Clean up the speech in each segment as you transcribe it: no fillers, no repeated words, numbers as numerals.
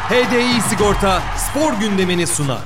HDI Sigorta spor gündemini sunar.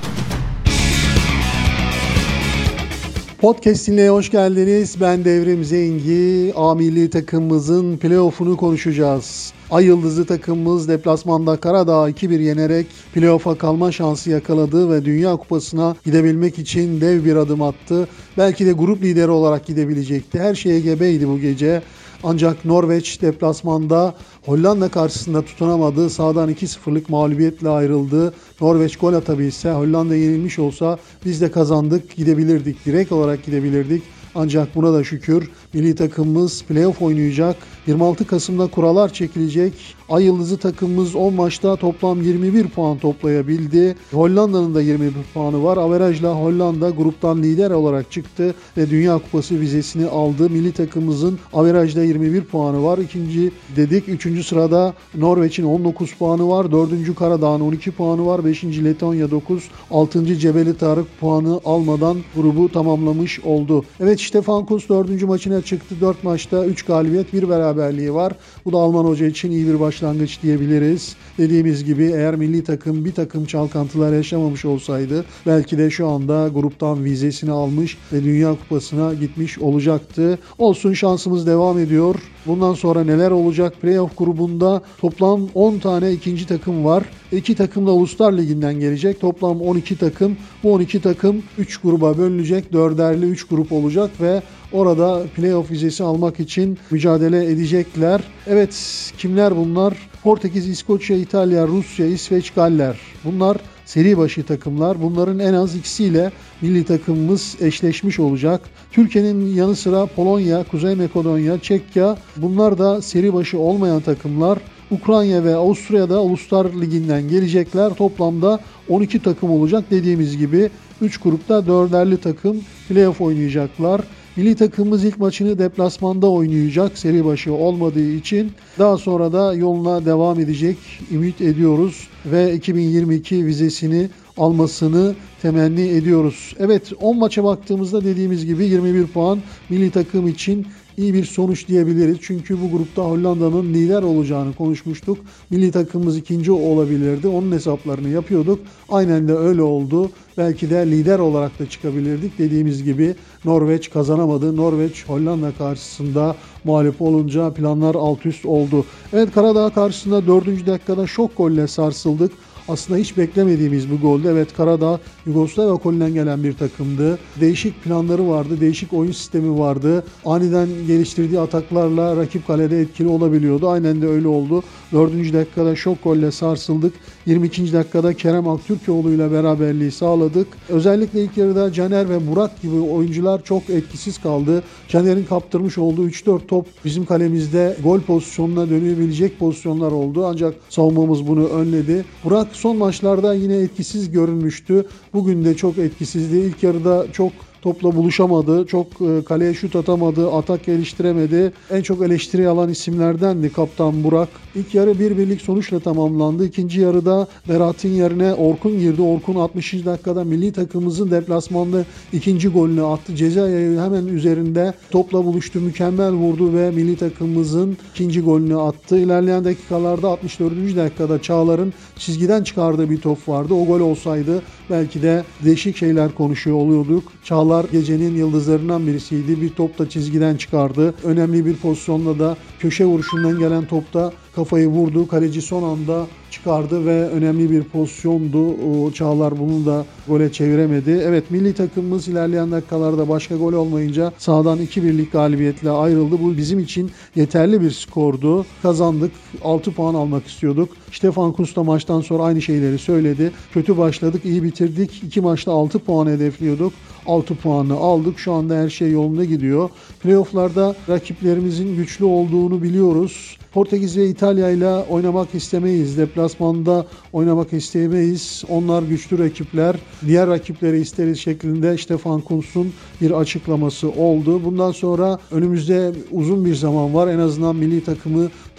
Podcast'ine hoş geldiniz. Ben Devrim Zengi. A milli takımımızın playoff'unu konuşacağız. Ay Yıldızı takımımız deplasmanda Karadağ'ı 2-1 yenerek playoff'a kalma şansı yakaladı ve Dünya Kupası'na gidebilmek için dev bir adım attı. Belki de grup lideri olarak gidebilecekti. Her şeye gebeydi bu gece. Ancak Norveç deplasmanda Hollanda karşısında tutunamadı. Sahadan 2-0'lık mağlubiyetle ayrıldı. Norveç gol atabilse, Hollanda yenilmiş olsa biz de kazandık, gidebilirdik. Direkt olarak gidebilirdik. Ancak buna da şükür milli takımımız playoff oynayacak. 26 Kasım'da kurallar çekilecek. Ay Yıldızı takımımız 10 maçta toplam 21 puan toplayabildi. Hollanda'nın da 21 puanı var. Averajla Hollanda gruptan lider olarak çıktı ve Dünya Kupası vizesini aldı. Milli takımımızın averajda 21 puanı var. İkinci dedik. Üçüncü sırada Norveç'in 19 puanı var. Dördüncü Karadağ'ın 12 puanı var. Beşinci Letonya 9. Altıncı Cebeli Tarık puanı almadan grubu tamamlamış oldu. Evet, Stefan Kuntz 4. maçına çıktı. 4 maçta 3 galibiyet, 1 beraberliği var. Bu da Alman hoca için iyi bir başlangıç diyebiliriz. Dediğimiz gibi eğer milli takım bir takım çalkantılar yaşamamış olsaydı belki de şu anda gruptan vizesini almış ve Dünya Kupası'na gitmiş olacaktı. Olsun, şansımız devam ediyor. Bundan sonra neler olacak? Playoff grubunda toplam 10 tane ikinci takım var. 2 takım da Uluslar Ligi'nden gelecek. Toplam 12 takım. Bu 12 takım 3 gruba bölünecek. 4'erli 3 grup olacak ve orada playoff vizesi almak için mücadele edecekler. Evet, kimler bunlar? Portekiz, İskoçya, İtalya, Rusya, İsveç, Galler. Bunlar seri başı takımlar. Bunların en az ikisiyle milli takımımız eşleşmiş olacak. Türkiye'nin yanı sıra Polonya, Kuzey Makedonya, Çekya, bunlar da seri başı olmayan takımlar. Ukrayna ve Avusturya'da Uluslar Ligi'nden gelecekler. Toplamda 12 takım olacak. Dediğimiz gibi 3 grupta 4'erli takım playoff oynayacaklar. Milli takımımız ilk maçını deplasmanda oynayacak seri başı olmadığı için. Daha sonra da yoluna devam edecek ümit ediyoruz ve 2022 vizesini almasını temenni ediyoruz. Evet, 10 maça baktığımızda dediğimiz gibi 21 puan milli takım için iyi bir sonuç diyebiliriz. Çünkü bu grupta Hollanda'nın lider olacağını konuşmuştuk. Milli takımımız ikinci olabilirdi. Onun hesaplarını yapıyorduk. Aynen de öyle oldu. Belki de lider olarak da çıkabilirdik. Dediğimiz gibi Norveç kazanamadı. Norveç Hollanda karşısında mağlup olunca planlar alt üst oldu. Evet, Karadağ karşısında 4. dakikada şok golle sarsıldık. Aslında hiç beklemediğimiz bir goldü. Evet, Karadağ Yugoslavya kolünden gelen bir takımdı. Değişik planları vardı, değişik oyun sistemi vardı. Aniden geliştirdiği ataklarla rakip kalede etkili olabiliyordu. Aynen de öyle oldu. 4. dakikada şok golle sarsıldık. 22. dakikada Kerem Aktürkoğlu ile beraberliği sağladık. Özellikle ilk yarıda Caner ve Burak gibi oyuncular çok etkisiz kaldı. Caner'in kaptırmış olduğu 3-4 top bizim kalemizde gol pozisyonuna dönebilecek pozisyonlar oldu. Ancak savunmamız bunu önledi. Burak son maçlarda yine etkisiz görünmüştü. Bugün de çok etkisizdi. İlk yarıda çok topla buluşamadı. Çok kaleye şut atamadı. Atak geliştiremedi. En çok eleştiri alan isimlerdendi kaptan Burak. İlk yarı 1-1'lik sonuçla tamamlandı. İkinci yarıda Berat'ın yerine Orkun girdi. Orkun 60. dakikada milli takımımızın deplasmanda ikinci golünü attı. Ceza yayı hemen üzerinde topla buluştu. Mükemmel vurdu ve milli takımımızın ikinci golünü attı. İlerleyen dakikalarda 64. dakikada Çağlar'ın çizgiden çıkardığı bir top vardı. O gol olsaydı belki de değişik şeyler konuşuyor oluyorduk. Çağlar gecenin yıldızlarından birisiydi. Bir top da çizgiden çıkardı. Önemli bir pozisyonda da köşe vuruşundan gelen topta kafayı vurdu. Kaleci son anda çıkardı ve önemli bir pozisyondu. Çağlar bunu da gole çeviremedi. Evet, milli takımımız ilerleyen dakikalarda başka gol olmayınca sahadan 2-1'lik galibiyetle ayrıldı. Bu bizim için yeterli bir skordu. Kazandık. 6 puan almak istiyorduk. Stefan Kuntz da maçtan sonra aynı şeyleri söyledi. Kötü başladık, iyi bitirdik. 2 maçta 6 puan hedefliyorduk. 6 puanı aldık. Şu anda her şey yolunda gidiyor. Playoff'larda rakiplerimizin güçlü olduğunu biliyoruz. Portekiz ve İtalya ile oynamak istemeyiz. Deplasmanda oynamak istemeyiz. Onlar güçlü rakipler. Diğer rakipleri isteriz şeklinde Stefan Kuntz'un bir açıklaması oldu. Bundan sonra önümüzde uzun bir zaman var. En azından milli takımı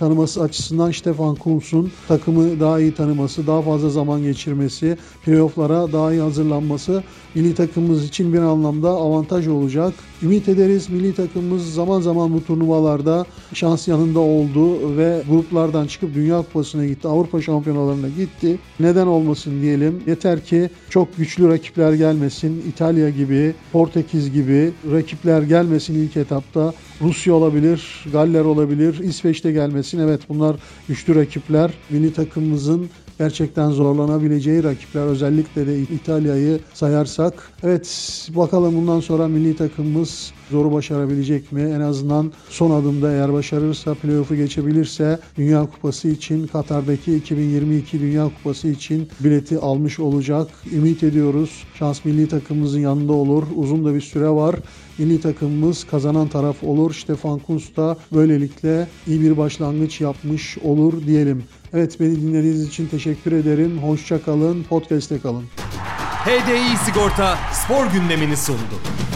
tanıması açısından Stefan Kuntz'un takımı daha iyi tanıması, daha fazla zaman geçirmesi, playoff'lara daha iyi hazırlanması milli takımımız için bir anlamda avantaj olacak. Ümit ederiz milli takımımız zaman zaman bu turnuvalarda şans yanında oldu ve gruplardan çıkıp Dünya Kupası'na gitti, Avrupa Şampiyonalarına gitti. Neden olmasın diyelim. Yeter ki çok güçlü rakipler gelmesin. İtalya gibi, Portekiz gibi rakipler gelmesin ilk etapta. Rusya olabilir, Galler olabilir, İsveç'te gelmesin. Evet, bunlar güçlü rakipler. Milli takımımızın gerçekten zorlanabileceği rakipler, özellikle de İtalya'yı sayarsak. Evet, bakalım bundan sonra milli takımımız zoru başarabilecek mi? En azından son adımda eğer başarırsa, playoff'u geçebilirse Dünya Kupası için, Katar'daki 2022 Dünya Kupası için bileti almış olacak. Ümit ediyoruz. Şans milli takımımızın yanında olur. Uzun da bir süre var. Milli takımımız kazanan taraf olur. Stefan Kuntz da böylelikle iyi bir başlangıç yapmış olur diyelim. Evet, beni dinlediğiniz için teşekkür ederim. Hoşça kalın, podcast'te kalın. HDI Sigorta spor gündemini sundu.